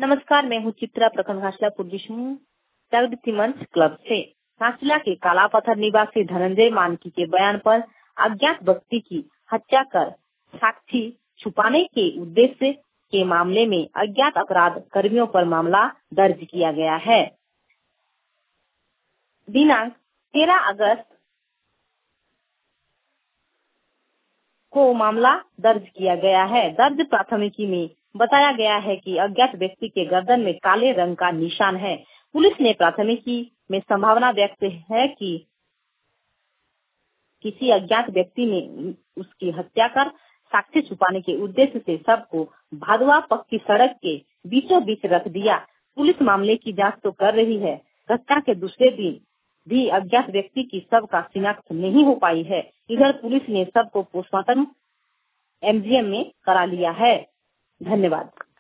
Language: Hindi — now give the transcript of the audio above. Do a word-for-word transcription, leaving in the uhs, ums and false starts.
नमस्कार, मैं हूँ चित्रा प्रखंड घाटशिला पूर्वी प्रगति मंच क्लब से। घाटशिला के काला पत्थर निवासी धनंजय मानकी के बयान पर अज्ञात व्यक्ति की हत्या कर साक्ष्य छुपाने के उद्देश्य के मामले में अज्ञात अपराध कर्मियों पर मामला दर्ज किया गया है। दिनांक तेरह अगस्त को मामला दर्ज किया गया है। दर्ज प्राथमिकी में बताया गया है कि अज्ञात व्यक्ति के गर्दन में काले रंग का निशान है। पुलिस ने प्राथमिकी में संभावना व्यक्त है कि किसी अज्ञात व्यक्ति ने उसकी हत्या कर साक्ष्य छुपाने के उद्देश्य से शव को भादुआ पक्की सड़क के बीचों बीच रख दिया। पुलिस मामले की जांच तो कर रही है। घटना के दूसरे दिन भी अज्ञात व्यक्ति की शव का शिनाख्त नहीं हो पाई है। इधर पुलिस ने शव को पोस्टमार्टम एमजीएम में करा लिया है। धन्यवाद।